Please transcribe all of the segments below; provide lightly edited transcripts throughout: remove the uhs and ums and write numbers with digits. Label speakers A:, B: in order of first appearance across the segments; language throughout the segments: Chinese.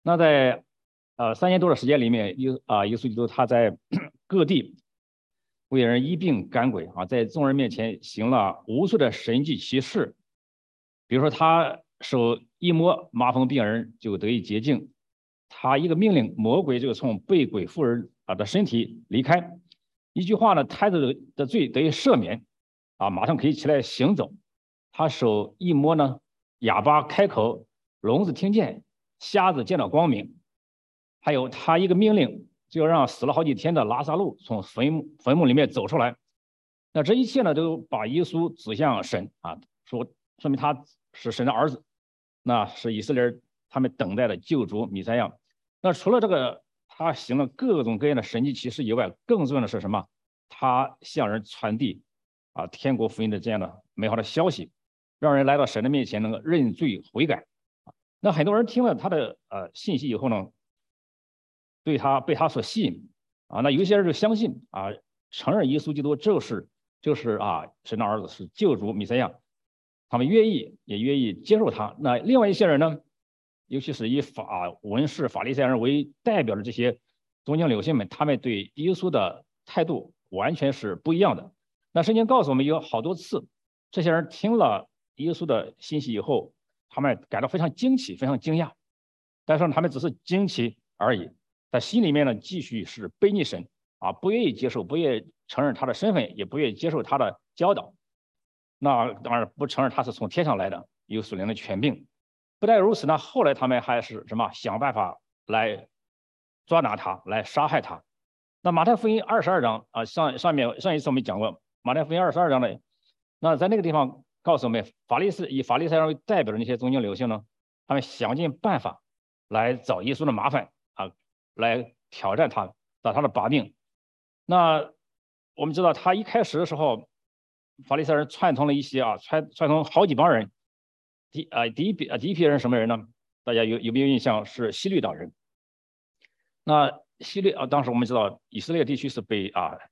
A: 那在3年多的时间里面，耶稣基督他在各地为人医病赶鬼啊，在众人面前行了无数的神迹奇事。比如说，他手一摸麻风病人就得以洁净，他一个命令，魔鬼就从被鬼妇人的身体离开。一句话呢，胎子的罪得以赦免，马上可以起来行走。他手一摸呢，哑巴开口，聋子听见，瞎子见到光明。还有他一个命令，就要让死了好几天的拉萨路从坟墓里面走出来。那这一切呢，都把耶稣指向神说明他是神的儿子，那是以色列人他们等待的救主弥赛亚。那除了这个，他行了各种各样的神迹奇事以外，更重要的是什么？他向人传递天国福音的这样的美好的消息，让人来到神的面前能够认罪悔改。那很多人听了他的信息以后呢，被他所吸引那有些人就相信承认耶稣基督就是神的儿子，是救主弥赛亚，他们也愿意接受他。那另外一些人呢，尤其是以文士法利赛人为代表的这些宗教领袖们，他们对耶稣的态度完全是不一样的。那圣经告诉我们有好多次，这些人听了耶稣的信息以后，他们感到非常惊奇，非常惊讶，但是他们只是惊奇而已，在心里面呢继续是背逆神不愿意接受，不愿意承认他的身份，也不愿意接受他的教导。那当然不承认他是从天上来的，有属灵的权柄。不但如此呢，后来他们还是想办法来抓拿他，来杀害他。那马太福音22章上一次我们讲过马太福音22章呢，那在那个地方告诉我们，以法利赛人为代表的那些宗教领袖呢，他们想尽办法来找耶稣的麻烦来挑战他，找他的把柄。那我们知道他一开始的时候，法利赛人串通了一些串通好几帮人。第一批人什么人呢？大家有没有印象？是希律党人。那希律当时我们知道以色列地区是被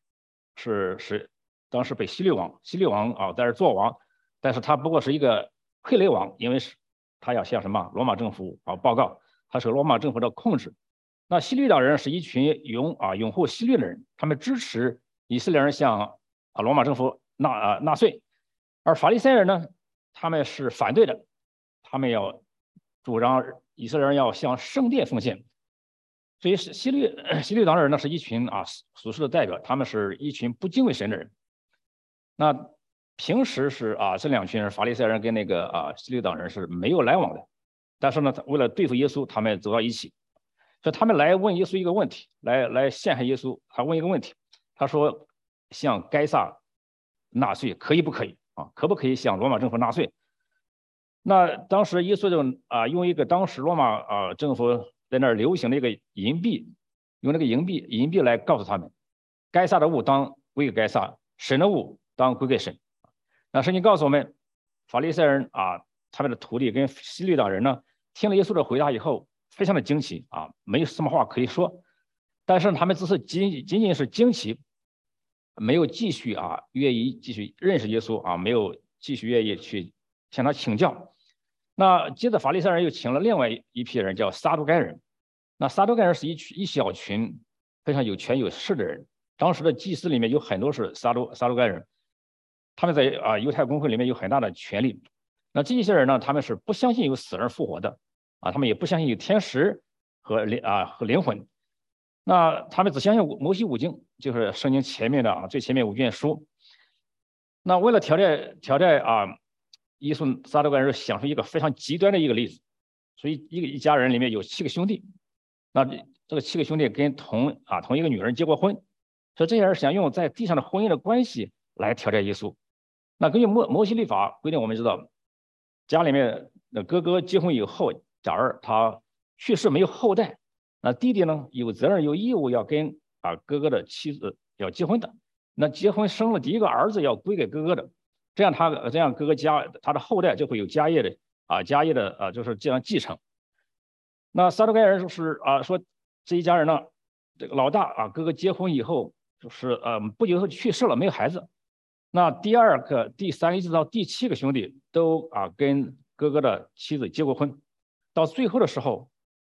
A: 当时被希律王在这做王，但是他不过是一个傀儡王，因为是他要向罗马政府报告，他是罗马政府的控制。那希律党人是一群拥护希律的人，他们支持以色列人向罗马政府纳税，而法利赛人呢，他们是反对的，他们要主张以色列人要向圣殿奉献。所以希律党人呢是一群属世的代表，他们是一群不敬畏神的人。那平时是这两群人，法利赛人跟那个希律党人是没有来往的，但是呢，为了对付耶稣，他们走到一起。所以他们来问耶稣一个问题，来陷害耶稣。他问一个问题，他说：“向该撒纳税可以不可以可不可以向罗马政府纳税？”那当时耶稣就用一个当时罗马政府在那儿流行的一个银币，用那个银币来告诉他们，该撒的物当归给该撒，神的物当归给神。那圣经告诉我们，法利赛人他们的徒弟跟希律党人呢，听了耶稣的回答以后，非常的惊奇没有什么话可以说，但是他们只是仅仅是惊奇，没有继续愿意继续认识耶稣没有继续愿意去向他请教。那接着法利赛人又请了另外一批人，叫撒都该人。那撒都该人是一小群非常有权有势的人，当时的祭司里面有很多是撒都该人，他们在犹太公会里面有很大的权力。那这些人呢，他们是不相信有死人复活的他们也不相信有天使和灵魂。那他们只相信摩西五经，就是圣经前面的最前面5卷书。那为了挑战耶稣，撒都该人想出一个非常极端的一个例子。所以一家人里面有7个兄弟，那这个7个兄弟跟同一个女人结过婚，所以这些人想用在地上的婚姻的关系来挑战耶稣。那根据摩西律法规定，我们知道家里面的哥哥结婚以后，假如他去世没有后代，那弟弟呢有责任有义务要跟哥哥的妻子要结婚的。那结婚生了第一个儿子要归给哥哥的，这样哥哥他的后代就会有家业的就是这样继承。那撒都该人就是说这一家人呢，这个老大哥哥结婚以后就是不久后去世了，没有孩子。那第2个、第3个一直到第7个兄弟都跟哥哥的妻子结过婚，到最后的时候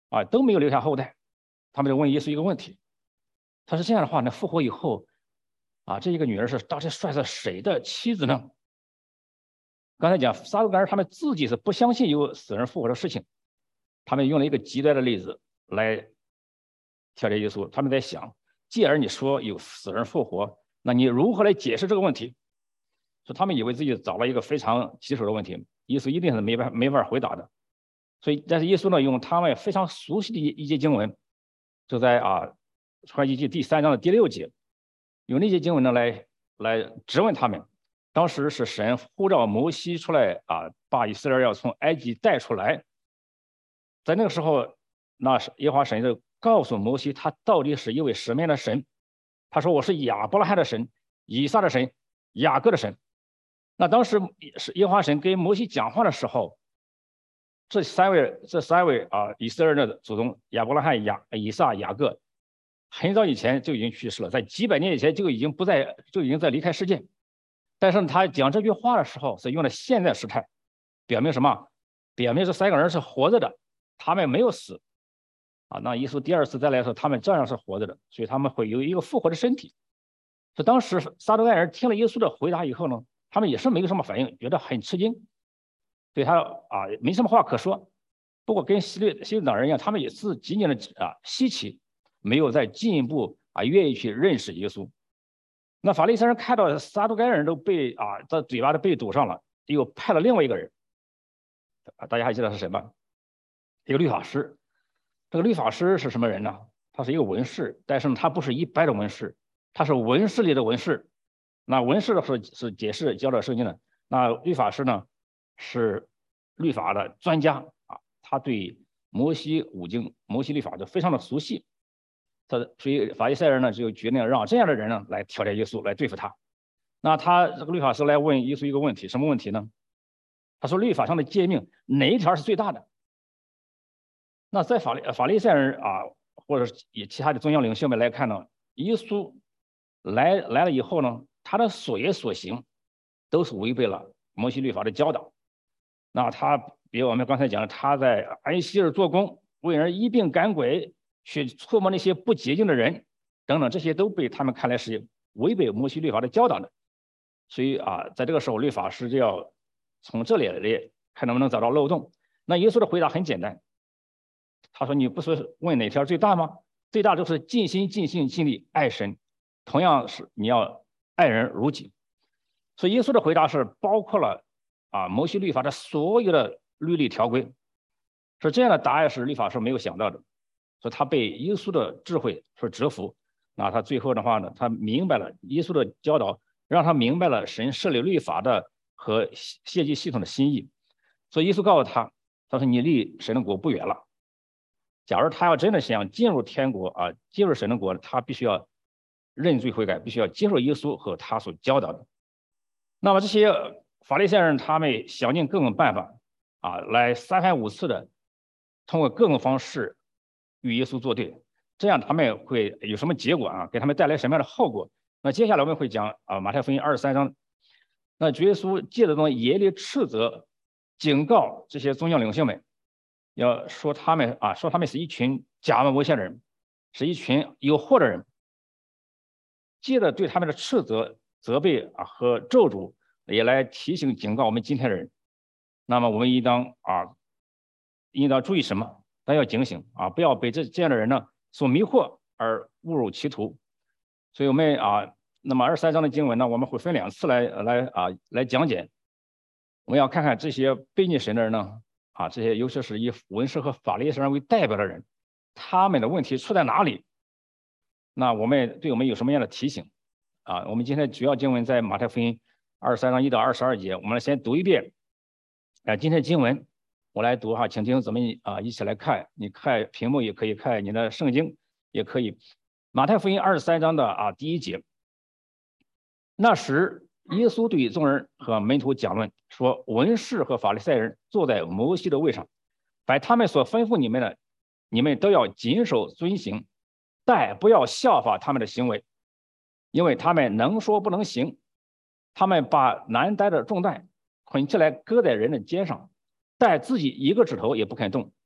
A: 啊，都没有留下后代。他们就问耶稣一个问题，他说这样的话，那复活以后啊，这一个女儿到底算是谁的妻子呢？刚才讲撒都该人他们自己是不相信有死人复活的事情，他们用了一个极端的例子来挑战耶稣。他们在想，既然你说有死人复活，那你如何来解释这个问题？所以他们以为自己找了一个非常棘手的问题，耶稣一定是没法回答的。所以，但是耶稣呢，用他们非常熟悉的一节经文，就在创世纪第3章的第6节，用那节经文呢来质问他们。当时是神呼召摩西出来把以色列要从埃及带出来。在那个时候，那耶和华神就告诉摩西，他到底是一位什么样的神？他说：“我是亚伯拉罕的神，以撒的神，雅各的神。”那当时是耶和华神跟摩西讲话的时候，这三位以色列人的祖宗亚伯拉罕、以撒、雅各，很早以前就已经去世了，在几百年以前就已经在离开世界。但是他讲这句话的时候是用了现在时态，表明什么？表明这3个人是活着的，他们没有死那耶稣第2次再来的时候，他们照样是活着的，所以他们会有一个复活的身体。所以当时撒都该人听了耶稣的回答以后呢，他们也是没有什么反应，觉得很吃惊，对他没什么话可说。不过跟希律党人一样，他们也是仅仅的稀奇，没有再进一步愿意去认识耶稣。那法利赛人看到撒都该人都被这嘴巴都被堵上了，又派了另外一个人大家还记得是谁吗？一个律法师。这个律法师是什么人呢？他是一个文士，但是呢，他不是一般的文士，他是文士里的文士。那文士的是解释教导圣经的，那律法师呢是律法的专家他对摩西五经、摩西律法就非常的熟悉。所以法利赛人呢就决定让这样的人呢来挑战耶稣，来对付他。那这个律法师来问耶稣一个问题，什么问题呢？他说律法上的诫命哪一条是最大的？那在法利赛人或者以其他的宗教领袖们来看呢，耶稣来了以后呢，他的所言所行都是违背了摩西律法的教导。那他比如我们刚才讲的，他在安息日做工，为人医病赶鬼，去触摸那些不洁净的人等等，这些都被他们看来是违背摩西律法的教导的。所以在这个时候，律法师就要从这里看能不能找到漏洞。那耶稣的回答很简单，他说：“你不是问哪条最大吗？最大就是尽心、尽性、尽力爱神，同样是你要爱人如己。”所以耶稣的回答是包括了摩西律法的所有的律例条规。是这样的答案是律法师没有想到的，所以他被耶稣的智慧所折服。那他最后的话呢，他明白了耶稣的教导，让他明白了神设立律法的和献祭系统的心意。所以耶稣告诉他，他说：“你离神的国不远了。”假如他要真的想进入天国进入神的国，他必须要认罪悔改，必须要接受耶稣和他所教导的。那么这些法利赛人他们想尽各种办法来3番5次的通过各种方式与耶稣作对，这样他们会有什么结果给他们带来什么样的后果？那接下来我们会讲马太福音23章，那主耶稣借着这种严厉斥责、警告这些宗教领袖们，要说他们是一群假冒为善的人，是一群有祸的人。借着对他们的斥责、责备和咒诅，也来提醒、警告我们今天的人。那么我们应当注意什么？但要警醒不要被这样的人呢所迷惑而误入歧途。所以我们那么23章的经文呢，我们会分2次来讲解。我们要看看这些悖逆神的人呢这些尤其是以文士和法利赛人为代表的人，他们的问题出在哪里？那对我们有什么样的提醒我们今天主要经文在马太福音23章1到22节，我们先读一遍今天经文我来读请听咱们一起来看，你看屏幕也可以，看你的圣经也可以。马太福音23章的第1节，那时耶稣对众人和门徒讲论说，文士和法利赛人坐在摩西的位上，凡他们所吩咐你们的，你们都要谨守遵行，但不要效法他们的行为，因为他们能说不能行。他们把难担的重担捆起来搁在人的肩上，但自己一个指头也不肯动。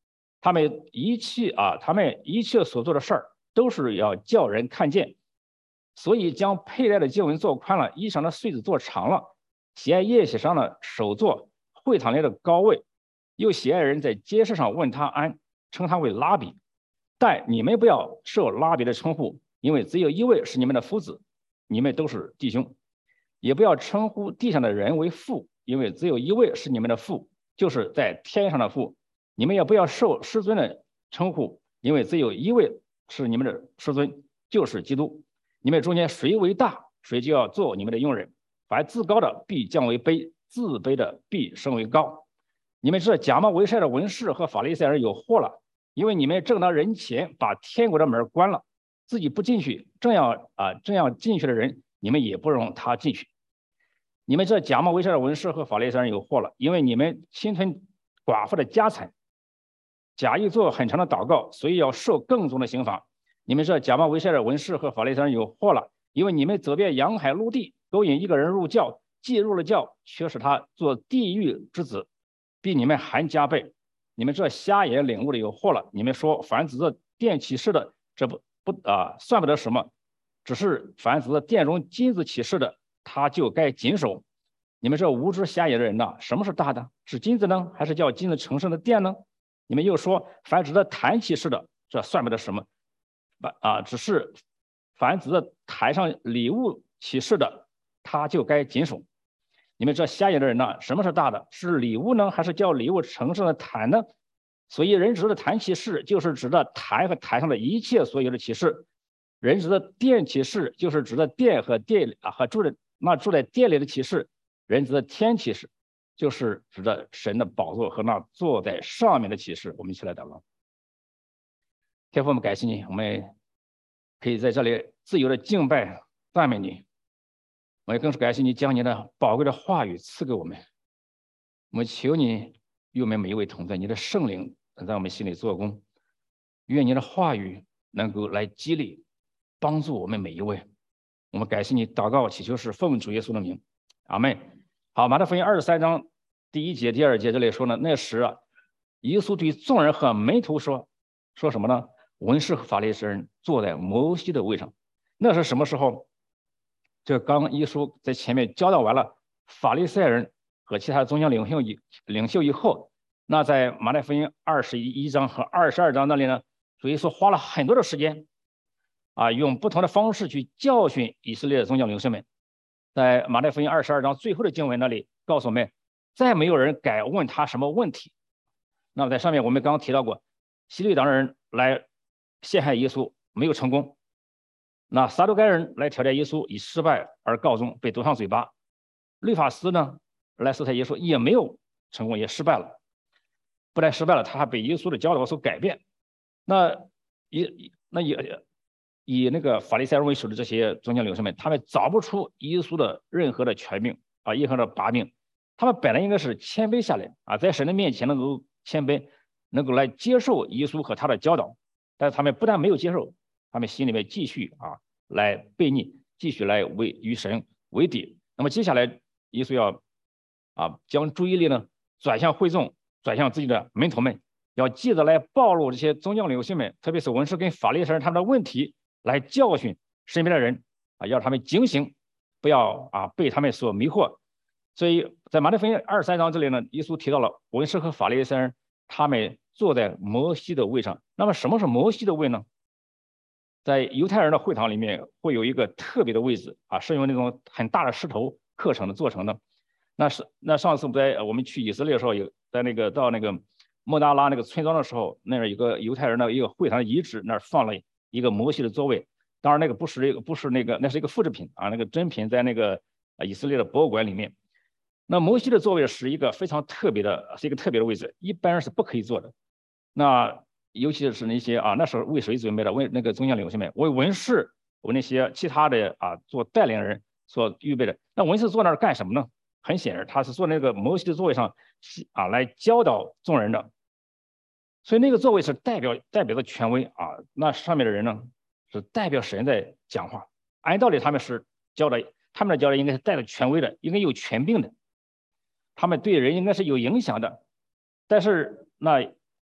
A: 他们一切所做的事儿都是要叫人看见，所以将佩戴的经文做宽了，衣裳的穗子做长了，喜爱宴席上的首座，会堂里的高位，又喜爱人在街市上问他安，称他为拉比。但你们不要受拉比的称呼，因为只有一位是你们的夫子，你们都是弟兄。也不要称呼地上的人为父，因为只有一位是你们的父，就是在天上的父。你们也不要受师尊的称呼，因为只有一位是你们的师尊，就是基督。你们中间谁为大，谁就要做你们的用人。凡自高的必降为卑，自卑的必升为高。你们这假冒为善的文士和法利赛人有祸了，因为你们正当人前把天国的门关了，自己不进去，这样进去的人，你们也不容他进去。你们这假冒为善的文士和法利赛人有祸了，因为你们侵吞寡妇的家产，假意做很长的祷告，所以要受更重的刑罚。你们这假冒为善的文士和法利赛人有祸了，因为你们走遍洋海陆地，勾引一个人入教，既入了教，却使他做地狱之子，比你们还加倍。你们这瞎眼领悟的有祸了！你们说凡指着殿起誓的，这算不得什么，只是凡指着殿中金子起誓的，他就该谨守。你们这无知瞎眼的人呐，什么是大的？是金子呢，还是叫金子成圣的殿呢？你们又说凡指着坛起誓的，这算不得什么，只是凡指着坛上礼物起誓的，他就该谨守。你们这瞎眼的人呢，什么是大的？是礼物呢，还是叫礼物成圣的坛呢？所以人指的坛起誓，就是指的坛和坛上的一切所有的启示；人指的殿起誓，就是指的殿和殿和住在殿里的启示；人指的天启示，就是指的神的宝座和那坐在上面的启示。我们一起来祷告。天父，我们感谢你，我们可以在这里自由的敬拜赞美你。我也更是感谢你将你的宝贵的话语赐给我们。我们求你与我们每一位同在，你的圣灵在我们心里做工，愿你的话语能够来激励帮助我们每一位。我们感谢你，祷告祈求是奉主耶稣的名，阿们。好，马太福音23章第1节、第2节这里说呢，那时耶稣对众人和门徒说什么呢？文士和法利赛人坐在摩西的位上。那是什么时候？这刚耶稣在前面教导完了法利赛人和其他宗教领袖以后，那在马太福音21章和22章那里呢，主耶稣花了很多的时间用不同的方式去教训以色列的宗教领袖们。在马太福音22章最后的经文那里告诉我们，再没有人敢问他什么问题。那么在上面我们刚刚提到过，希律党人来陷害耶稣没有成功，那撒都该人来挑战耶稣，以失败而告终，被堵上嘴巴。律法师呢来试探耶稣，也没有成功，也失败了。不但失败了，他还被耶稣的教导所改变。以那个法利赛人为首的这些宗教领袖们，他们找不出耶稣的任何的权柄任何的把柄。他们本来应该是谦卑下来在神的面前能够谦卑，能够来接受耶稣和他的教导。但是他们不但没有接受，他们心里面继续来悖逆，继续来与神为敌。那么接下来耶稣要将注意力呢转向会众，转向自己的门徒们，要记得来暴露这些宗教领袖们，特别是文士跟法利赛人他们的问题，来教训身边的人要他们警醒，不要被他们所迷惑。所以在马太福音23章这里呢，耶稣提到了文士和法利赛人他们坐在摩西的位上。那么什么是摩西的位呢？在犹太人的会堂里面会有一个特别的位置是用那种很大的石头刻成的做成的。那上次我们去以色列的时候，到那个莫大拉那个村庄的时候，那儿有个犹太人的一个会堂的遗址，那儿放了一个摩西的座位。当然那个不是那是一个复制品那个真品在那个以色列的博物馆里面。那摩西的座位是一个非常特别的，是一个特别的位置，一般人是不可以坐的。那尤其是那些那时候为谁准备的？为那个宗教领袖们，为文士，为那些其他的做带领人所预备的。那文士坐那儿干什么呢？很显然，他是坐那个摩西的座位上来教导众人的。所以那个座位是代表的权威那上面的人呢是代表神在讲话。按道理他们的教导应该是带着权威的，应该有权柄的，他们对人应该是有影响的。但是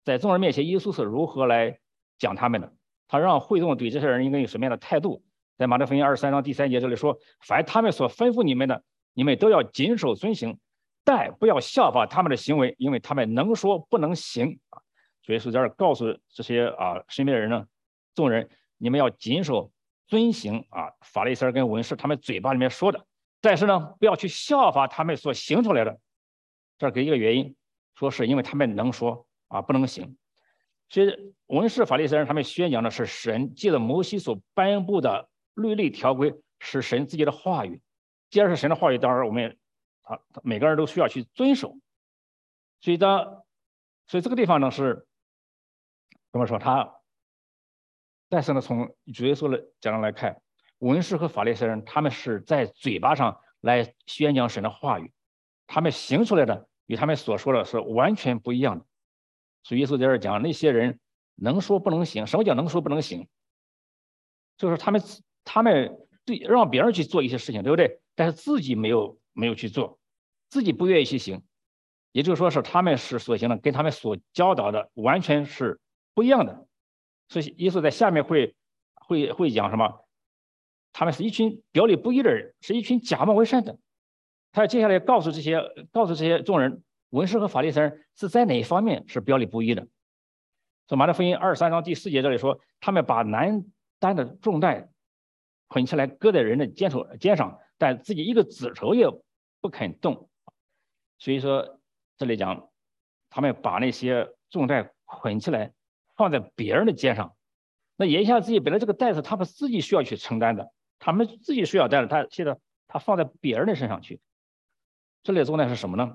A: 在众人面前，耶稣是如何来讲他们的？他让会众对这些人应该有什么样的态度？在马太福音23章第3节这里说：“凡他们所吩咐你们的，你们都要谨守遵行，但不要效法他们的行为，因为他们能说不能行。”所以说在这儿告诉这些身边的人呢，众人，你们要谨守遵行法利赛人跟文士他们嘴巴里面说的，但是呢，不要去效法他们所行出来的。这儿给一个原因，说是因为他们能说不能行。所以文士法利赛人他们宣讲的是神借着摩西所颁布的律例条规，是神自己的话语。既然是神的话语，当然我们每个人都需要去遵守。所以这个地方呢是怎么说？但是呢，从主耶稣的角度来看，文士和法利赛人他们是在嘴巴上来宣讲神的话语，他们行出来的与他们所说的是完全不一样的。所以耶稣在这儿讲，那些人能说不能行。什么叫能说不能行？就是他们对让别人去做一些事情，对不对？但是自己没有去做，自己不愿意去行，也就是说是他们所行的跟他们所教导的完全是不一样的。所以耶稣在下面会讲什么？他们是一群表里不一的人，是一群假冒为善的。他接下来告诉这些众人，文士和法利赛人是在哪一方面是表里不一的？所以马太福音23章第4节这里说，他们把难担的重担捆起来，搁在人的肩上，但自己一个指头也不肯动。所以说这里讲，他们把那些重担捆起来，放在别人的肩上。那言下之意，本来这个担子他们自己需要去承担的，他们自己需要担的，现在他放在别人的身上去。这类重担是什么呢？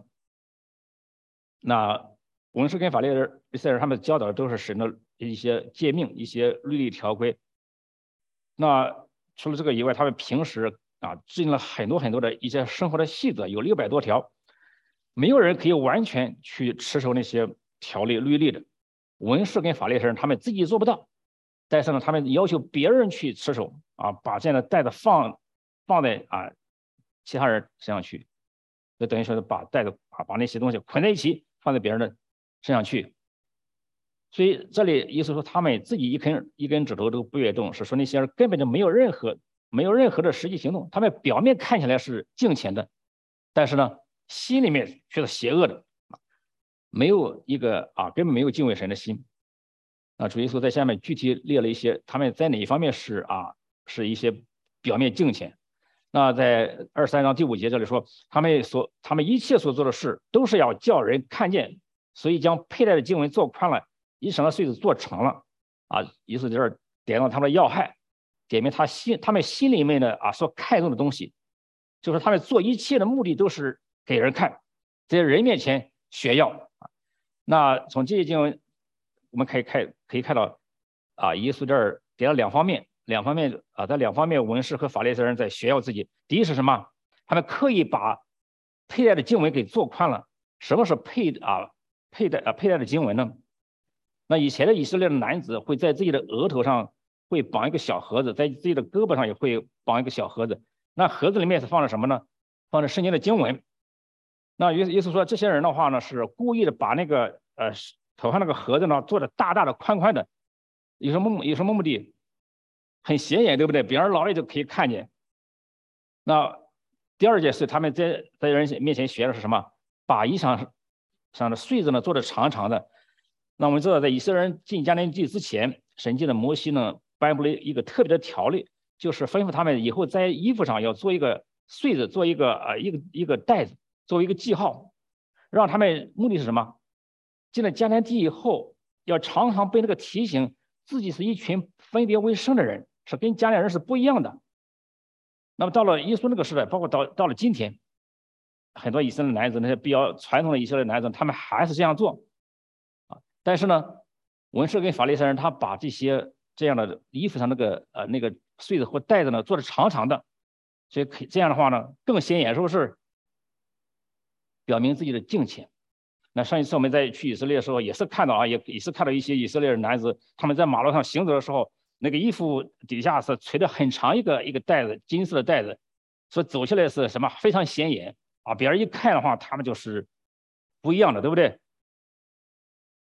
A: 那文士跟法利赛人他们教导的都是神的一些诫命、一些律例条规。那除了这个以外，他们平时制定了很多的一些生活的细则，有600多条，没有人可以完全去持守那些条例律例的。文士跟法利赛人他们自己做不到，但是呢，他们要求别人去持守把这样的袋子放在其他人身上去，就等于说是把袋子把那些东西捆在一起，放在别人的身上去。所以这里意思说，他们自己一根指头都不愿意动，是说那些人根本就没有任何的实际行动。他们表面看起来是敬虔的，但是呢，心里面却是邪恶的，没有一个根本没有敬畏神的心。主耶稣在下面具体列了一些他们在哪一方面是一些表面敬虔。那在23章第5节这里说，他们一切所做的事都是要叫人看见，所以将佩戴的经文做宽了，以绳的穗子做长了意思在这儿点到他们的要害，点明他们心里面的所看重的东西，就是他们做一切的目的都是给人看，在人面前炫耀那从这些经文我们可以看到耶稣这儿点了两方面在两方面文士和法利赛人在炫耀自己。第一是什么？他们刻意把佩戴的经文给做宽了。什么是佩戴的经文呢？那以前的以色列的男子会在自己的额头上会绑一个小盒子，在自己的胳膊上也会绑一个小盒子。那盒子里面是放着什么呢？放着圣经的经文。那意思说，这些人的话呢，是故意的把那个头上那个盒子呢做的大的宽的，有什么目的？很显眼，对不对？别人老远就可以看见。那第二件事，他们在人面前学的是什么？把衣裳上的穗子呢做的长长的。那我们知道，在以色列人进迦南地之前，神借着摩西呢颁布了一个特别的条例，就是吩咐他们以后在衣服上要做一个穗子，做一个带子，作为一个记号，让他们目的是什么？进了迦南地以后，要常常被那个提醒自己是一群分别为圣的人，是跟迦南人是不一样的。那么到了耶稣那个时代，包括到了今天，很多以色列男子，那些比较传统的以色列男子，他们还是这样做但是呢，文士跟法利赛人他把这样的衣服上那个穗子或带子呢做的长长的，所以这样的话呢更显眼，是不是？表明自己的敬虔。那上一次我们在去以色列的时候，也是看到也是看到一些以色列的男子，他们在马路上行走的时候，那个衣服底下是垂的很长一个带子，金色的带子，所以走起来是什么非常显眼别人一看的话，他们就是不一样的，对不对？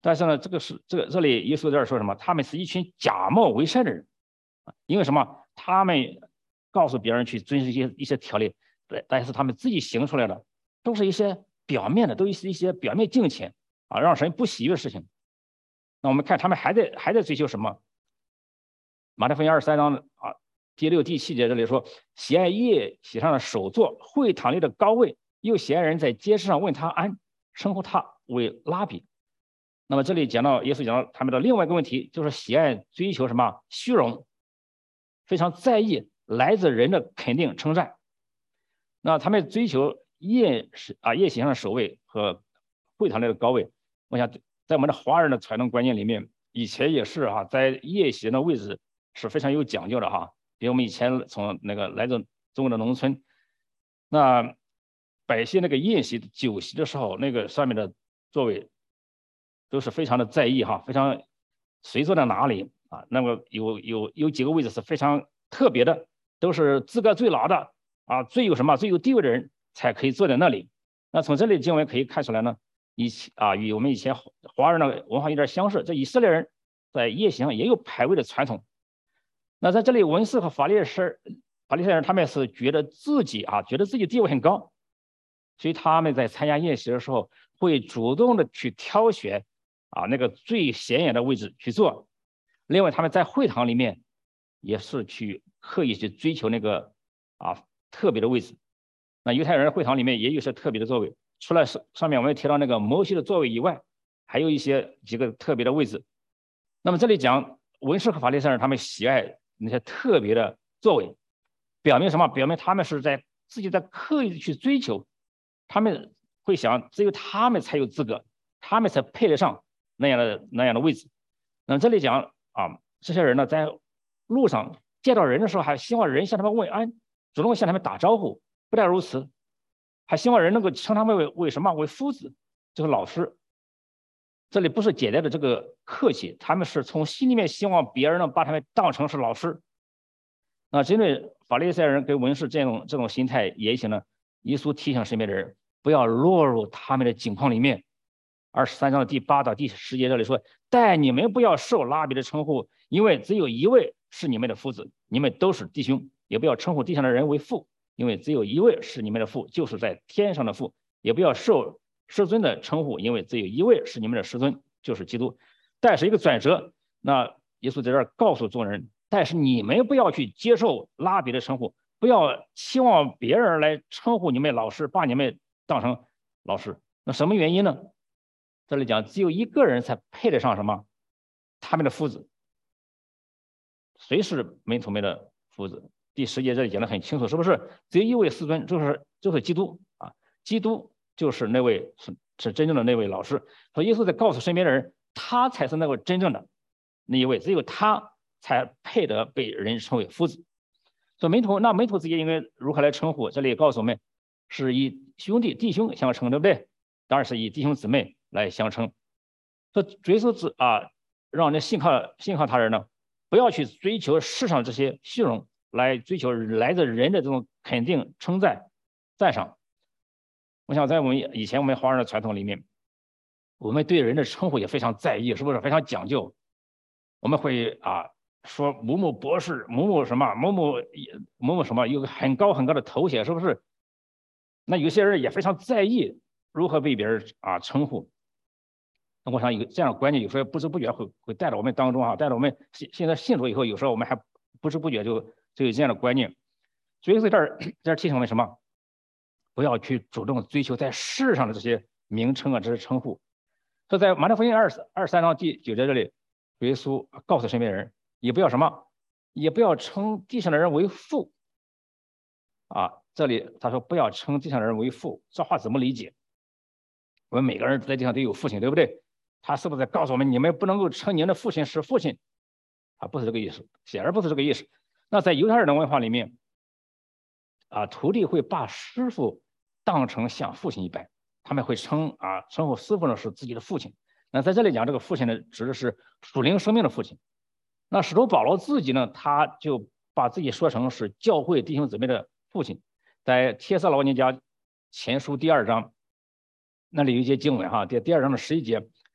A: 但是呢，这里耶稣在这儿说什么？他们是一群假冒为善的人，因为什么？他们告诉别人去遵守一些条例，但是他们自己行出来的都是一些表面的，都是一些表面敬虔啊，让神不喜悦的事情。那我们看他们还在追求什么？马太福音23章啊第6、第7节这里说，喜爱宴席上的首座，会堂里的高位，又喜爱人在街市上问他安，称呼他为拉比。那么这里耶稣讲到他们的另外一个问题，就是喜爱追求什么虚荣，非常在意来自人的肯定称赞。那他们追求宴席上的首位和会堂里的高位，我想在我们的华人的传统观念里面，以前也是在宴席的位置是非常有讲究的比如我们以前从那个来自中国的农村，那摆些那个宴席酒席的时候，那个上面的座位都是非常的在意非常谁坐在哪里那么有几个位置是非常特别的，都是资格最老的最有地位的人才可以坐在那里。那从这里经文可以看出来呢，与我们以前华人的文化有点相似。这以色列人在宴席上也有排位的传统。那在这里，文士和法利赛人他们是觉得自己地位很高，所以他们在参加宴席的时候会主动的去挑选那个最显眼的位置去坐。另外，他们在会堂里面也是刻意去追求那个特别的位置。那犹太人的会堂里面也有些特别的座位，除了上面我们提到那个摩西的座位以外，还有几个特别的位置。那么这里讲文士和法利赛人他们喜爱那些特别的座位，表明什么？表明他们是自己在刻意的去追求，他们会想只有他们才有资格，他们才配得上那样的位置。那么这里讲这些人呢，在路上见到人的时候，还希望人向他们问安，主动向他们打招呼。不但如此，还希望人能够称他们为什么？为夫子，就是老师。这里不是简单的这个客气，他们是从心里面希望别人能把他们当成是老师。那针对法利赛人跟文士这种心态言行呢，耶稣提醒身边的人不要落入他们的境况里面。23章的第8到第10节这里说，但你们不要受拉比的称呼，因为只有一位是你们的夫子，你们都是弟兄。也不要称呼地上的人为父，因为只有一位是你们的父，就是在天上的父。也不要受师尊的称呼，因为只有一位是你们的师尊，就是基督。但是一个转折，那耶稣在这儿告诉众人，但是你们不要去接受拉比的称呼，不要期望别人来称呼你们老师，把你们当成老师。那什么原因呢？这里讲只有一个人才配得上什么？他们的夫子。谁是门徒们的夫子？第10节这里讲得很清楚，是不是？只有一位师尊，就是基督基督就是那位是真正的那位老师。所以耶稣在告诉身边的人，他才是那位真正的那一位，只有他才配得被人称为夫子。所以门徒之间应该如何来称呼？这里告诉我们，是以弟兄相称，对不对？当然是以弟兄姊妹来相称。所以追求让人信靠他人呢，不要去追求世上这些虚荣，来追求来自人的这种肯定、称赞、赞赏。我想在以前我们华人的传统里面，我们对人的称呼也非常在意，是不是非常讲究？我们会说某某博士、某某什么、某某什么，有个很高很高的头衔，是不是？那有些人也非常在意如何被别人称呼。那我想有这样的观念，有时候不知不觉会带到我们当中带到我们现在信主以后，有时候我们还不知不觉就有这样的观念。所以这儿提醒我们什么？不要去主动追求在世上的这些名称这些称呼。所以在马太福音23章第9节这里，耶稣告诉身边人，也不要什么，也不要称地上的人为父。这里他说不要称地上的人为父，这话怎么理解？我们每个人在地上都有父亲，对不对？他是不是在告诉我们，你们不能够称您的父亲是父亲？不是这个意思，显然不是这个意思。那在犹太人的文化里面，徒弟会把师傅当成像父亲一般，他们会称呼师傅呢是自己的父亲。那在这里讲，这个父亲呢指的是属灵生命的父亲。那使徒保罗自己呢，他就把自己说成是教会弟兄姊妹的父亲。在帖撒罗尼迦前书第2章，那里有一节经文第2章的11节，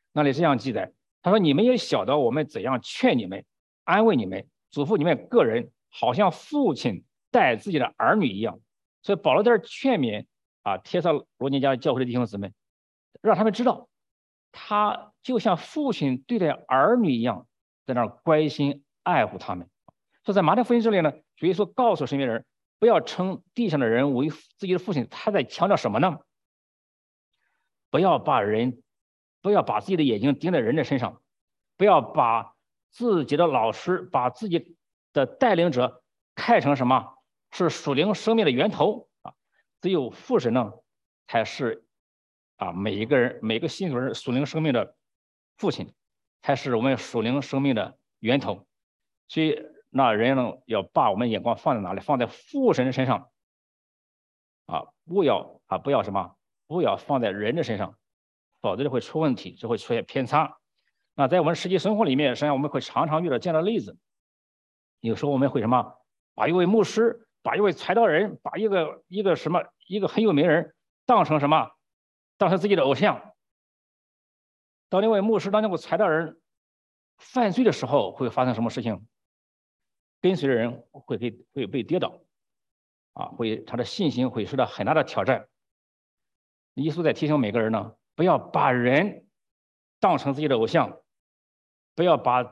A: 那里这样记载，他说：“你们也晓得我们怎样劝你们、安慰你们、嘱咐你们个人，好像父亲待自己的儿女一样。”所以保罗在这劝勉帖撒罗尼迦教会的弟兄姊妹，让他们知道，他就像父亲对待儿女一样，在那儿关心爱护他们。所以在马太福音这里呢，主耶稣告诉身边人，不要称地上的人为自己的父亲。他在强调什么呢？不要把自己的眼睛盯在人的身上，不要把自己的老师、把自己的带领者看成什么？是属灵生命的源头只有父神呢，才是每一个人、每个信徒人属灵生命的父亲，才是我们属灵生命的源头。所以那人呢，要把我们眼光放在哪里？放在父神身上不要什么？不要放在人的身上，否则就会出问题，就会出现偏差。那在我们实际生活里面，实际上我们会常常遇到这样的例子。有时候我们会什么？把一位牧师、把一位传道人、把一个很有名人当成什么？当成自己的偶像。当那位牧师、当那位传道人犯罪的时候，会发生什么事情？跟随的人会被跌倒他的信心会受到很大的挑战。耶稣在提醒每个人呢，不要把人当成自己的偶像，不要把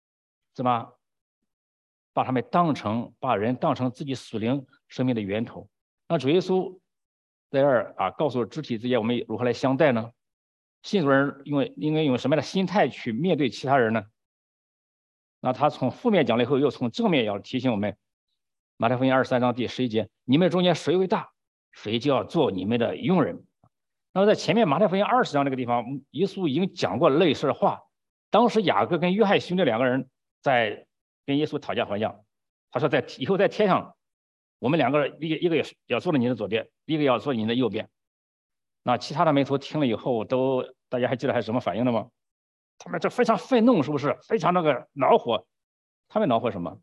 A: 人当成自己属灵生命的源头。那主耶稣在这儿告诉肢体之间我们如何来相待呢？信主人应该用什么样的心态去面对其他人呢？那他从负面讲了以后，又从正面要提醒我们。马太福音23章第11节，你们中间谁为大，谁就要做你们的佣人。那么在前面马太福音20章这个地方，耶稣已经讲过类似的话。当时雅各跟约翰兄弟两个人在跟耶稣讨价还价，他说以后在天上，我们两个人一个要坐在你的左边，一个要坐你的右边。那其他的门徒听了以后，大家还记得还是什么反应的吗？他们这非常愤怒，是不是？非常恼火。他们恼火什么？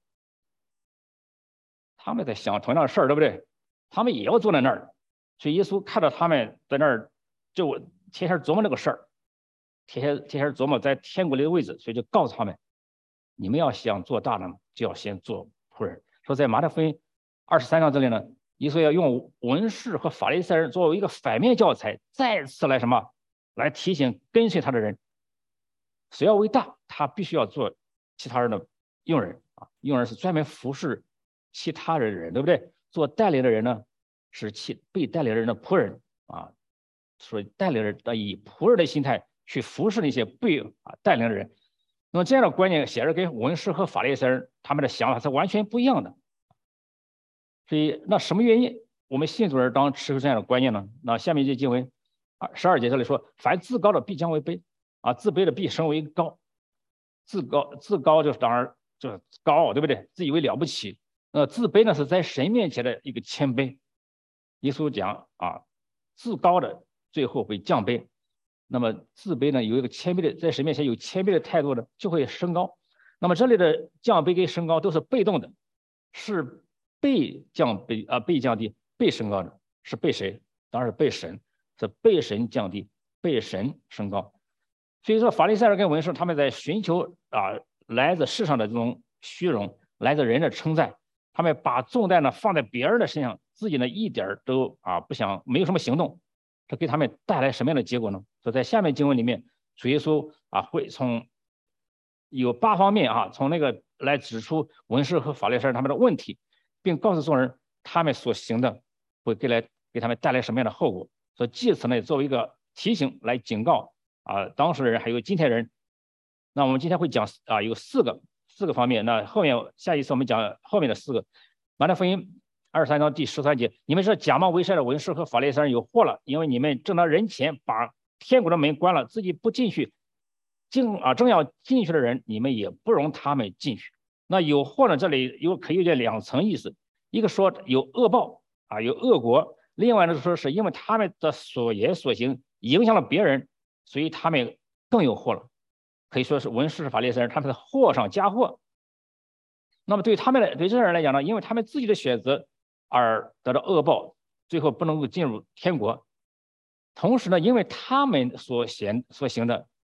A: 他们在想同样的事儿，对不对？他们也要坐在那儿。所以耶稣看到他们在那儿，就天天琢磨这个事儿，天天琢磨在天国里的位置，所以就告诉他们：你们要想做大呢，就要先做仆人。说在马太福音23章这里呢，耶稣要用文士和法利赛人作为一个反面教材，再次来提醒跟随他的人，谁要为大，他必须要做其他人的佣人佣人是专门服侍其他人的人，对不对？做带领的人呢，是被带领人的仆人所以带领人以仆人的心态去服侍那些被带领的人。那么这样的观念显然跟文士和法利赛人他们的想法是完全不一样的。所以那什么原因我们信主人当持这样的观念呢？那下面这经文12节这里说，凡自高的必将为卑自卑的必升为高。自高就是当然就是高傲，对不对？自以为了不起。自卑呢是在神面前的一个谦卑。耶稣讲自高的最后会降卑，那么自卑呢有一个谦卑的，在神面前有谦卑的态度呢，就会升高。那么这里的降卑跟升高都是被动的，是被降低、被升高的，是被谁？当然是被神，是被神降低、被神升高。所以说法利赛人跟文士他们在寻求来自世上的这种虚荣，来自人的称赞，他们把重担呢放在别人的身上，自己呢一点都不想，没有什么行动，这给他们带来什么样的结果呢？所以在下面经文里面，主耶稣会从有8方面从那个来指出文士和法利赛人他们的问题，并告诉众人他们所行的会给他们带来什么样的后果。所以借此呢作为一个提醒来警告当时的人还有今天人。那我们今天会讲有四个方面。那后面下一次我们讲后面的4个。马太福音23章第13节，你们是假冒为善的文士和法利赛人有祸了，因为你们正当人前把天国的门关了，自己不进去，正要进去的人，你们也不容他们进去。那有祸呢，这里可以有2层意思，一个说有恶报有恶果，另外呢说是因为他们的所言所行影响了别人，所以他们更有祸了。可以说是文士法利赛人他们是祸上加祸。那么对这些人来讲呢，因为他们自己的选择而得到恶报，最后不能够进入天国。同时呢，因为他们所行的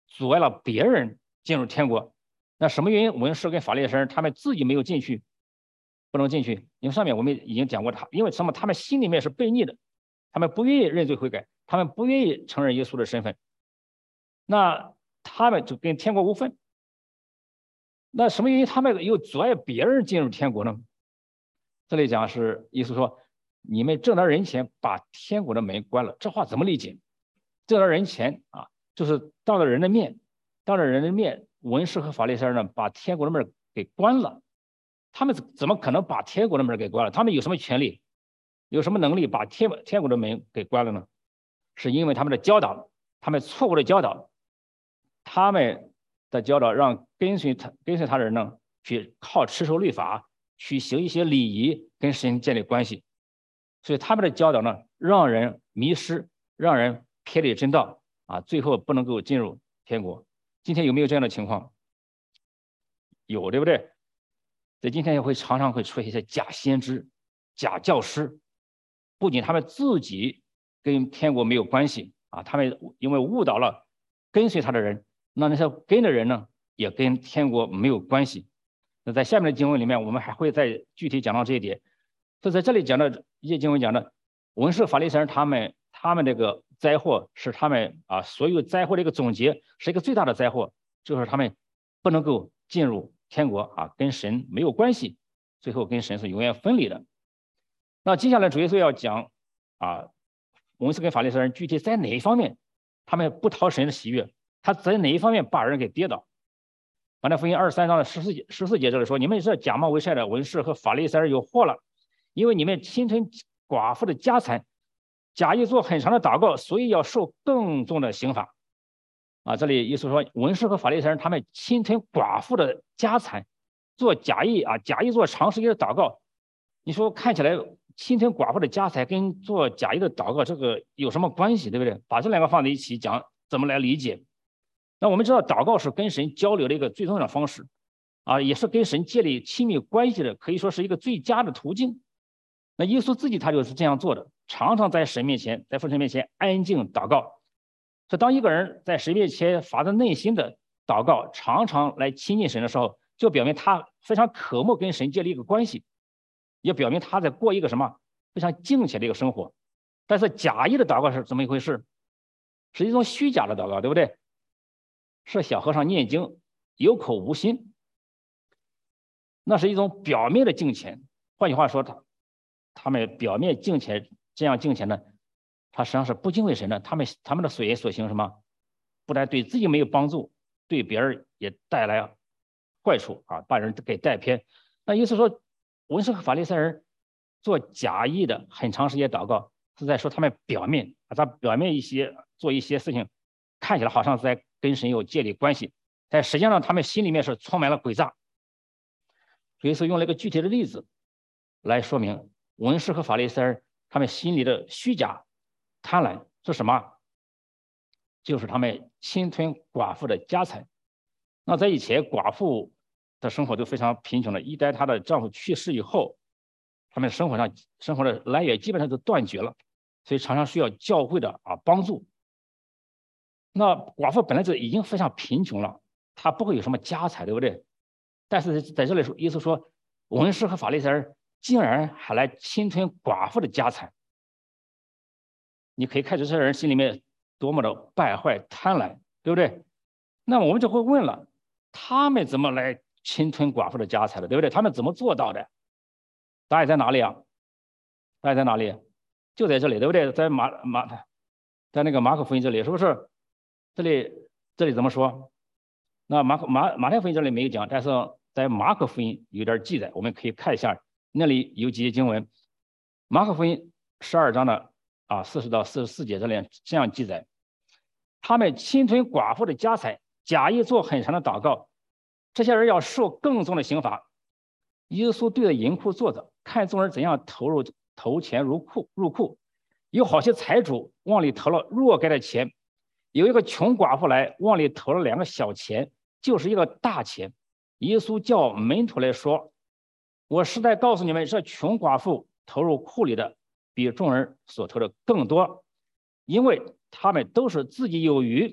A: 阻碍了别人进入天国。那什么原因文士跟法利赛人他们自己没有进去，不能进去？因为上面我们已经讲过，因为什么？他们心里面是悖逆的，他们不愿意认罪悔改，他们不愿意承认耶稣的身份，那他们就跟天国无份。那什么原因他们又阻碍别人进入天国呢？这里讲是意思说，你们挣得人钱，把天国的门关了。这话怎么理解？挣得人钱啊，就是当着人的面，文士和法利赛人呢，把天国的门给关了。他们怎么可能把天国的门给关了？他们有什么权利，有什么能力把天国的门给关了呢？是因为他们的教导，他们错误的教导，他们的教导让跟随他的人呢，去靠持守律法，去行一些礼仪，跟神建立关系。所以他们的教导呢，让人迷失，让人偏离真道啊，最后不能够进入天国。今天有没有这样的情况？有，对不对？在今天也常常会出现一些假先知、假教师，不仅他们自己跟天国没有关系啊，他们因为误导了跟随他的人，那些跟的人呢，也跟天国没有关系。那在下面的经文里面，我们还会再具体讲到这一点。就在这里讲的一些经文讲的，文士法利赛人他们这个灾祸是他们啊所有灾祸的一个总结，是一个最大的灾祸，就是他们不能够进入天国啊，跟神没有关系，最后跟神是永远分离的。那接下来主耶稣要讲啊，文士跟法利赛人具体在哪一方面他们不讨神的喜悦，他在哪一方面把人给跌倒。马太福音23章的14节这里说，你们这假冒为善的文士和法利赛人有祸了，因为你们侵吞寡妇的家产，假意做很长的祷告，所以要受更重的刑罚。啊，这里意思说，文士和法利赛人他们侵吞寡妇的家产，做假意做长时间的祷告。你说看起来侵吞寡妇的家财跟做假意的祷告这个有什么关系，对不对？把这两个放在一起讲，怎么来理解？那我们知道祷告是跟神交流的一个最重要的方式啊，也是跟神建立亲密关系的，可以说是一个最佳的途径。那耶稣自己他就是这样做的，常常在神面前，在父神面前安静祷告。所以当一个人在神面前发自内心的祷告，常常来亲近神的时候，就表明他非常渴慕跟神建立一个关系，也表明他在过一个什么非常敬虔的一个生活。但是假意的祷告是怎么一回事？是一种虚假的祷告，对不对？是小和尚念经有口无心，那是一种表面的敬虔。换句话说，他们表面敬虔，这样敬虔呢，他实际上是不敬畏神的。他们的所言所行什么，不但对自己没有帮助，对别人也带来坏处啊，把人给带偏。那意思说，文士和法利赛人做假意的很长时间祷告，是在说他们表面做一些事情，看起来好像是在跟神有建立关系，但实际上他们心里面是充满了诡诈。所以说用了一个具体的例子来说明文士和法利赛人他们心里的虚假贪婪是什么？就是他们侵吞寡妇的家财。那在以前寡妇的生活都非常贫穷的，一旦她的丈夫去世以后，他们生活的来源基本上就断绝了，所以常常需要教会的帮助。那寡妇本来就已经非常贫穷了，她不会有什么家财，对不对？但是在这里说，意思说文士和法利赛人竟然还来侵吞寡妇的家财，你可以看出这些人心里面多么的败坏贪婪，对不对？那么我们就会问了，他们怎么来侵吞寡妇的家财的，对不对？他们怎么做到的？答案在哪里啊？答案在哪里？就在这里，对不对？在那个马可福音这里，是不是？这里怎么说？那马太福音这里没有讲，但是在马可福音有点记载，我们可以看一下，那里有几节经文。马可福音12章的40到44节这里这样记载：他们侵吞寡妇的家财，假意做很长的祷告，这些人要受更重的刑罚。耶稣对着银库坐着，看众人怎样投钱入库，有好些财主往里投了若干的钱，有一个穷寡妇来往里投了2个小钱，就是一个大钱。耶稣叫门徒来说：我实在告诉你们，这穷寡妇投入库里的比众人所投的更多，因为他们都是自己有余，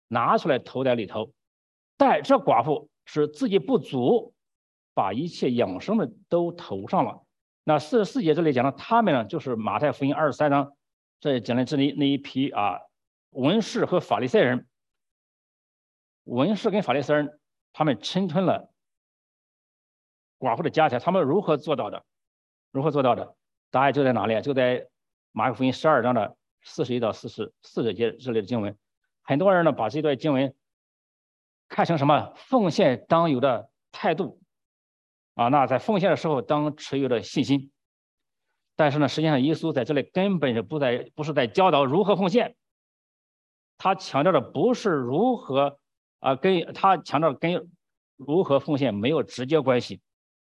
A: 拿出来投在里头。但这寡妇是自己不足，把一切养生的都投上了。那44节这里讲的他们呢，就是马太福音23章这讲的这里那一批文士和法利赛人。文士跟法利赛人他们侵吞了寡妇的家财，他们如何做到的？如何做到的？答案就在哪里？就在马可福音12章的41到44节这里的经文。很多人呢把这段经文看成什么奉献当有的态度那在奉献的时候当持有的信心。但是呢，实际上耶稣在这里根本不是在教导如何奉献，他强调的不是如何他强调跟如何奉献没有直接关系。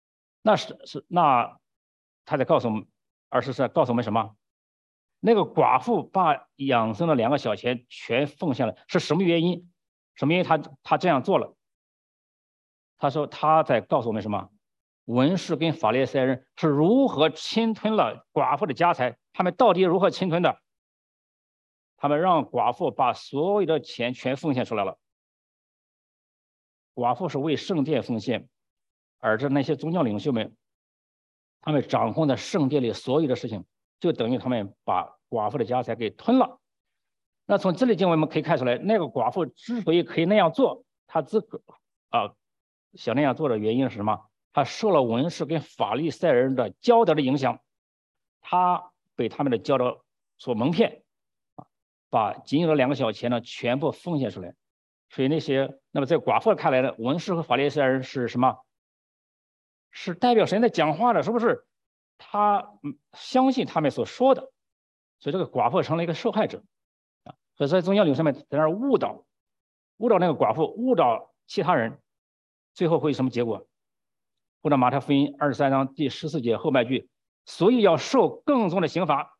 A: 那他在告诉我们，24告诉我们什么？那个寡妇把养生的2个小钱全奉献了，是什么原因？什么原因他这样做了？他说他在告诉我们什么？文士跟法利赛人是如何侵吞了寡妇的家财？他们到底如何侵吞的？他们让寡妇把所有的钱全奉献出来了。寡妇是为圣殿奉献，而那些宗教领袖们，他们掌控的圣殿里所有的事情，就等于他们把寡妇的家财给吞了。那从这里经文我们可以看出来，那个寡妇之所以可以那样做，她想那样做的原因是什么？她受了文士跟法利赛人的教导的影响，她被他们的教导所蒙骗，把仅有的2个小钱呢全部奉献出来。所以那么在寡妇看来呢，文士和法利赛人是什么？是代表神在讲话的，是不是？他相信他们所说的，所以这个寡妇成了一个受害者所以在宗教领袖们在那儿误导那个寡妇，误导其他人，最后会什么结果？或者马太福音23章第14节后半句，所以要受更重的刑罚。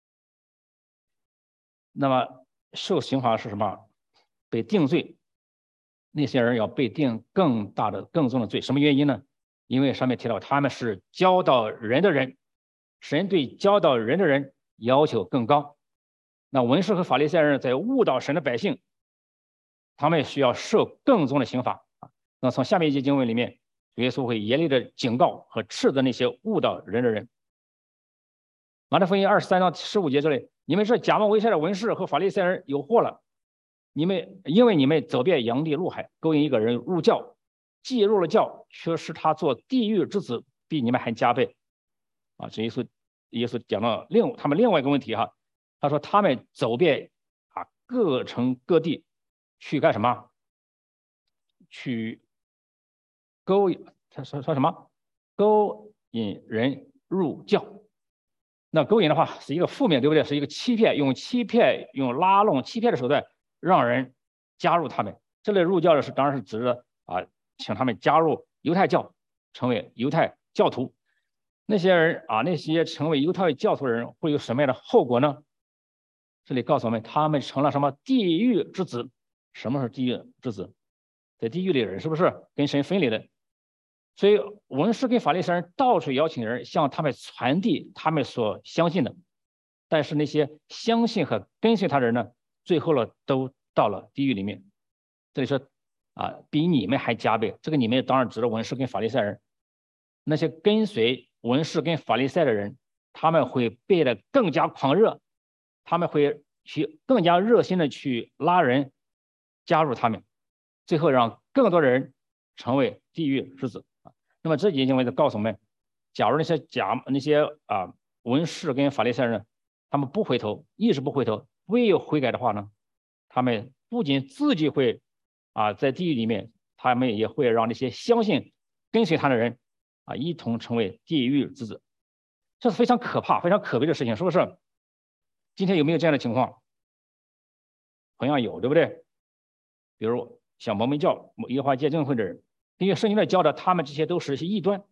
A: 那么受刑罚是什么？被定罪。那些人要被定更重的罪，什么原因呢？因为上面提到他们是教导人的人，神对教导人的人要求更高。那文士和法利赛人在误导神的百姓，他们需要受更重的刑罚。那从下面一节经文里面，耶稣会严厉的警告和斥责那些误导人的人。马太福音23章15节这里，你们是假冒为善的文士和法利赛人有祸了，因为你们走遍洋地陆海，勾引一个人入教，既入了教，却使他做地狱之子，比你们还加倍。这耶稣讲到他们另外一个问题他说他们走遍各城各地去干什么？去他说什么？勾引人入教。那勾引的话是一个负面，对不对？是一个欺骗，用拉拢欺骗的手段让人加入他们。这类入教的当然是指的请他们加入犹太教，成为犹太教徒。那些人那些成为犹太教徒的人会有什么样的后果呢？这里告诉我们，他们成了什么？地狱之子。什么是地狱之子？在地狱里的人是不是跟神分离的？所以文士跟法利赛人到处邀请人向他们传递他们所相信的，但是那些相信和跟随他的人呢，最后都到了地狱里面。这里说比你们还加倍。这个你们当然指的文士跟法利赛人。那些跟随文士跟法利赛的人，他们会变得更加狂热，他们会去更加热心的去拉人加入他们，最后让更多的人成为地狱之子。那么这几节经文就告诉我们，假如那些文士跟法利赛人，他们不回头，一直不回头，未有悔改的话呢，他们不仅自己会在地狱里面，他们也会让那些相信跟随他的人一同成为地狱之子。这是非常可怕、非常可悲的事情，是不是？今天有没有这样的情况？同样有，对不对？比如像摩门教、耶和华见证会的人，因为圣经的教导，他们这些都是异端，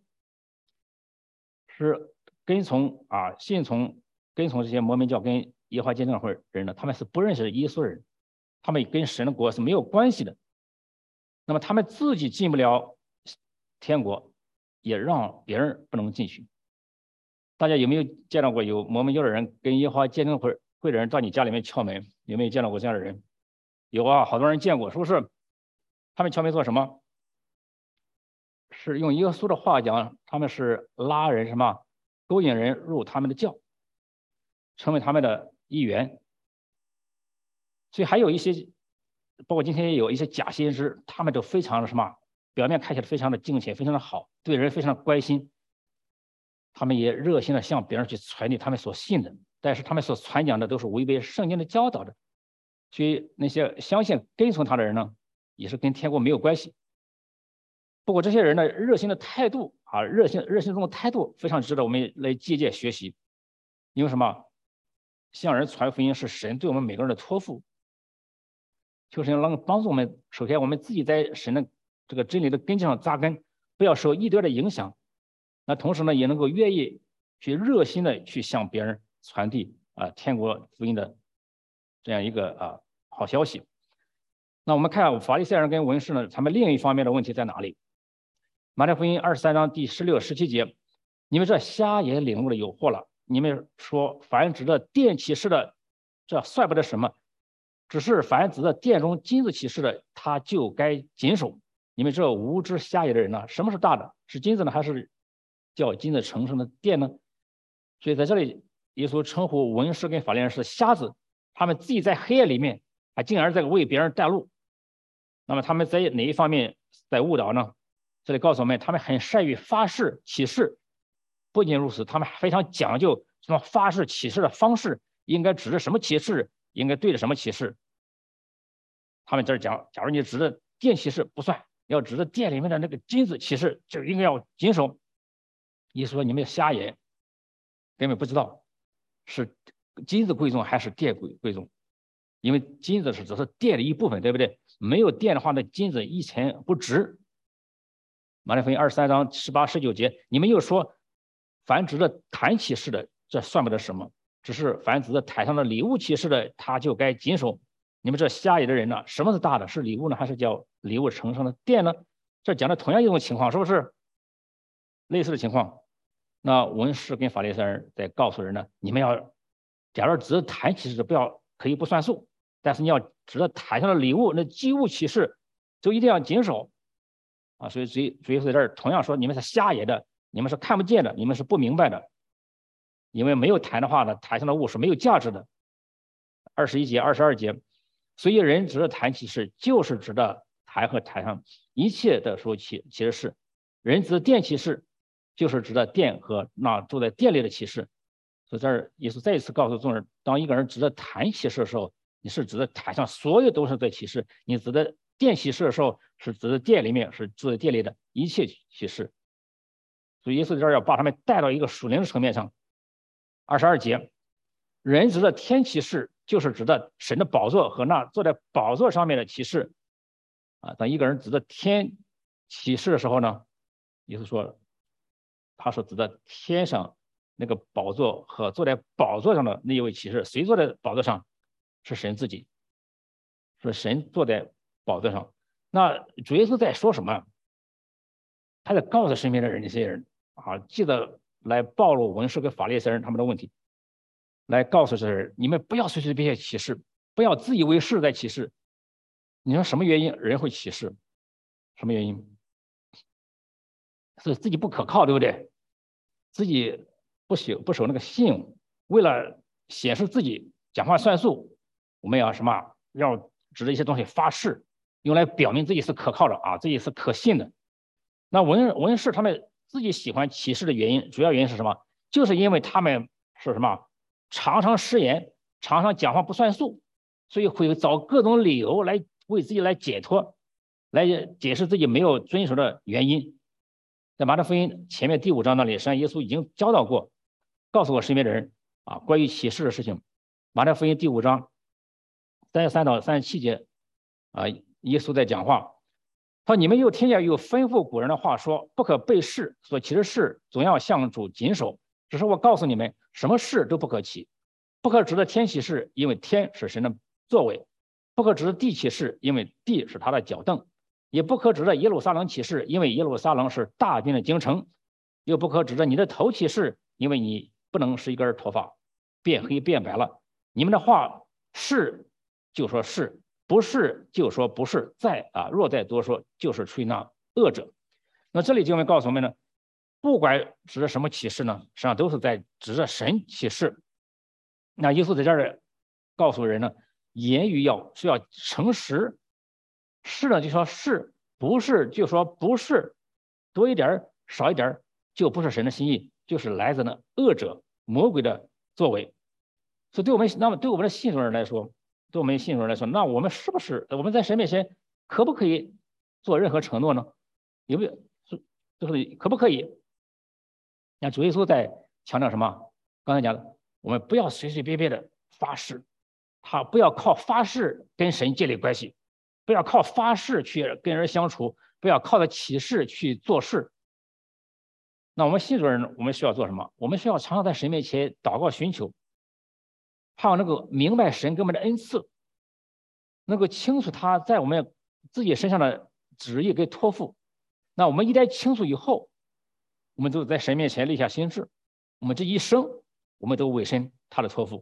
A: 是信从这些摩门教跟耶和华见证会人呢，他们是不认识耶稣的人，他们跟神的国是没有关系的。那么他们自己进不了天国，也让别人不能进去。大家有没有见到过有摩门教的人跟耶和华见证会的人到你家里面敲门？有没有见到过这样的人？ 有啊，好多人见过，是不是？他们敲门做什么？是用耶稣的话讲，他们是拉人什么，勾引人入他们的教，成为他们的一员。所以还有一些，包括今天也有一些假先知，他们都非常的什么，表面看起来非常的敬虔，非常的好，对人非常的关心，他们也热心的向别人去传递他们所信的，但是他们所传讲的都是违背圣经的教导的，所以那些相信跟从他的人呢，也是跟天国没有关系。不过这些人的热心的态度啊，热心中的态度非常值得我们来借鉴学习。因为什么？向人传福音是神对我们每个人的托付，就是能帮助我们。首先，我们自己在神的这个真理的根基上扎根，不要受异端的影响。那同时呢，也能够愿意去热心的去向别人传递天国福音的这样一个好消息。那我们看法利赛人跟文士呢，他们另一方面的问题在哪里？马太福音23章第16、17节，你们这瞎眼领悟的有祸了。你们说凡指的殿启示的，这算不得什么，只是凡指的殿中金子启示的，他就该谨守。你们这无知瞎眼的人呢，什么是大的？是金子呢，还是叫金子成的殿呢？所以在这里，耶稣称呼文士跟法利赛人是瞎子，他们自己在黑暗里面，竟然在为别人带路。那么他们在哪一方面在误导呢？这里告诉我们，他们很善于发誓起誓。不仅如此，他们非常讲究什么发誓起誓的方式，应该指着什么起誓，应该对着什么起誓。他们这儿讲，假如你指着殿起誓不算，要指着殿里面的那个金子起誓，就应该要谨守。意思说你们瞎眼，根本不知道是金子贵重还是殿贵重，因为金子是只是殿的一部分，对不对？没有殿的话，那金子一钱不值。马太福音23章18、19节，你们又说，凡指着坛启示的，这算不得什么；只是凡指着台上的礼物启示的，他就该谨守。你们这瞎眼的人呢？什么是大的？是礼物呢，还是叫礼物成上的殿呢？这讲的同样一种情况，是不是？类似的情况，那文士跟法利赛人在告诉人呢，你们要，假如指着坛启示，可以不算数，但是你要指着坛上的礼物，那祭物启示，就一定要谨守。所以在这儿同样说，你们是瞎眼的，你们是看不见的，你们是不明白的，因为没有坛的话呢，坛上的物是没有价值的。21节、22节，所以人指的坛启示，就是指的坛和坛上一切的说启示；人指的殿启示，就是指的殿和那住在殿里的启示。所以这儿耶稣再一次告诉众人，当一个人指的坛启示的时候，你是指的坛上所有都是在启示；你指的殿启示的时候，是指的殿里面，是住在殿里的一切启示。所以耶稣在这儿要把他们带到一个属灵的层面上。22节，人指的天启示，就是指的神的宝座和那坐在宝座上面的启示。当一个人指的天启示的时候呢，耶稣说，他是指的天上那个宝座和坐在宝座上的那一位启示。谁坐在宝座上？是神自己，是神坐在宝座上。那主耶稣在说什么？他在告诉身边的人，这些人记得来暴露文士跟法利赛人他们的问题，来告诉这些人，你们不要随随便便起誓，不要自以为是在起誓。你说什么原因人会起誓？什么原因？是自己不可靠，对不对？自己不守那个信用，为了显示自己讲话算数，我们要什么？要指着一些东西发誓，用来表明自己是可靠的自己是可信的。那文士他们自己喜欢起誓的原因，主要原因是什么？就是因为他们是什么？常常失言，常常讲话不算数，所以会找各种理由来为自己来解脱，来解释自己没有遵守的原因。在马太福音前面第5章那里，实际上耶稣已经教导过，告诉我身边的人关于启示的事情。马太福音第5章33到37节耶稣在讲话，他说：“你们又听见有吩咐古人的话说，不可背誓，所起的誓总要向主谨守。只是我告诉你们，什么誓都不可起，不可指着天起誓，因为天是神的座位；不可指着地起誓，因为地是他的脚凳；也不可指着耶路撒冷起誓，因为耶路撒冷是大殿的京城；又不可指着你的头起誓，因为你不能是一根头发变黑变白了。你们的话是就说是， 不是就说不是，若再多说，就是出于那恶者。那这里经文告诉我们呢，不管指着什么启示呢，实际上都是在指着神启示。那耶稣在这儿告诉人呢，言语是要诚实，是呢就说是，不是就说不是，多一点少一点就不是神的心意，就是来自那恶者魔鬼的作为。所以对我们的信主人来说，那我们是不是我们在神面前可不可以做任何承诺呢？有没有就是可不可以？那主耶稣在强调什么？刚才讲的，我们不要随随便便的发誓，不要靠发誓跟神建立关系，不要靠发誓去跟人相处，不要靠着启示去做事。那我们信主人，我们需要做什么？我们需要常常在神面前祷告寻求，盼望能够明白神给我们的恩赐，能够清楚他在我们自己身上的旨意跟托付。那我们一旦清楚以后，我们就在神面前立下心志，我们这一生我们都委身他的托付。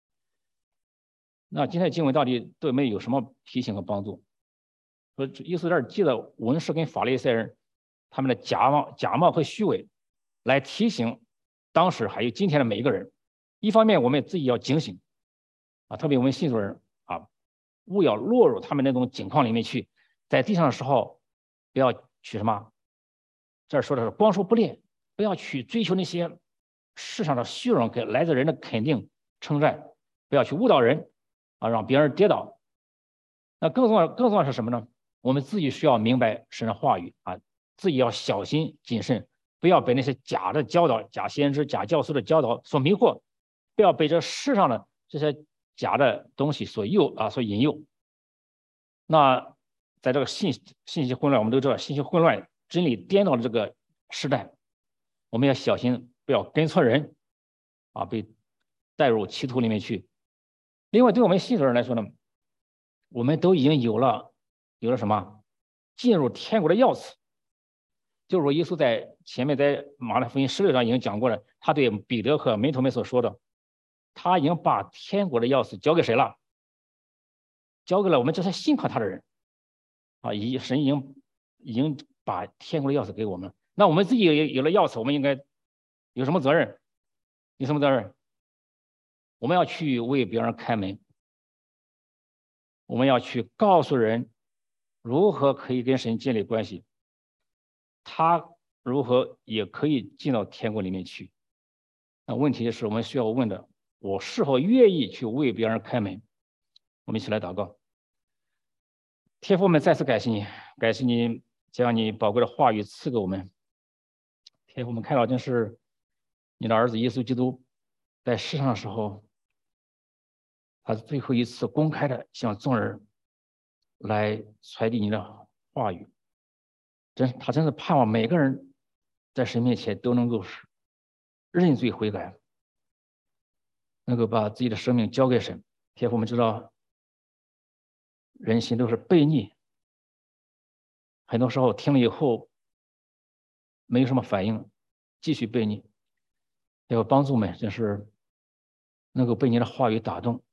A: 那今天的经文到底对我们有什么提醒和帮助？说意思这儿记得文士跟法利赛人他们的假冒和虚伪，来提醒当时还有今天的每一个人。一方面我们自己要警醒特别我们信主人勿要落入他们那种境况里面去，在地上的时候不要去什么，这儿说的是光说不练，不要去追求那些世上的虚荣给来自人的肯定称赞，不要去误导人让别人跌倒。那更重要是什么呢？我们自己需要明白神的话语自己要小心谨慎，不要被那些假的教导、假先知、假教师的教导所迷惑，不要被这世上的这些假的东西所引诱。那在这个信息混乱，我们都知道信息混乱、真理颠倒的这个时代，我们要小心，不要跟错人被带入歧途里面去。另外，对我们信主人来说呢，我们都已经有了什么？进入天国的钥匙。就是说，耶稣在前面在马太福音16章已经讲过了，他对彼得和门徒们所说的，他已经把天国的钥匙交给谁了？交给了我们这些信靠他的人神已经把天国的钥匙给我们。那我们自己有了钥匙，我们应该有什么责任？有什么责任？我们要去为别人开门，我们要去告诉人如何可以跟神建立关系，他如何也可以进到天国里面去。那问题是我们需要问的，我是否愿意去为别人开门？我们一起来祷告。天父，我们再次感谢你，感谢你将你宝贵的话语赐给我们。天父，我们看到真是你的儿子耶稣基督在世上的时候，他是最后一次公开的向众人来传递你的话语。他真是盼望每个人在神面前都能够认罪悔改，能够把自己的生命交给神。天父，我们知道人心都是悖逆，很多时候听了以后没有什么反应，继续悖逆。要帮助我们，真是能够被你的话语打动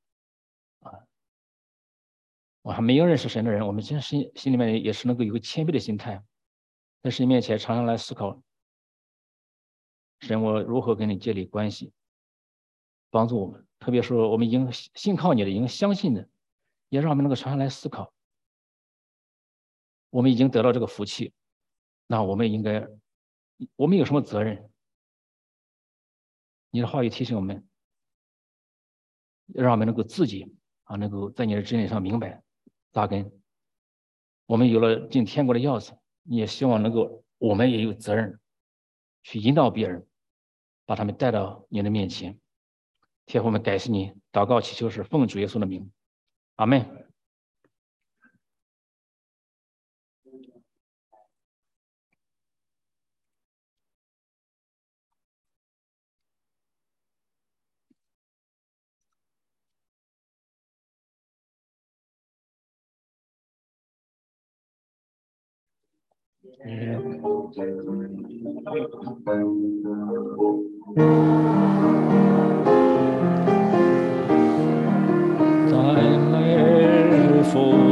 A: 我还没有认识神的人，我们真心里面也是能够有个谦卑的心态，在神面前常常来思考，神我如何跟你建立关系，帮助我们。特别是我们已经信靠你的，已经相信的，也让我们能够常常来思考，我们已经得到这个福气，那我们有什么责任？你的话语提醒我们，让我们能够自己能够在你的真理上明白扎根。我们有了进天国的钥匙，你也希望能够我们也有责任去引导别人，把他们带到你的面前。天父，我们感谢你，祷告祈求是奉主耶稣的名，阿们。在美日复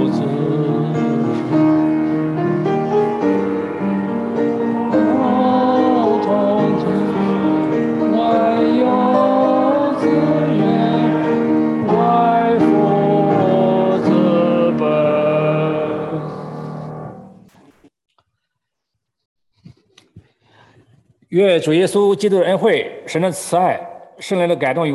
A: 愿主耶稣基督的恩惠、神的慈爱、圣灵的感动与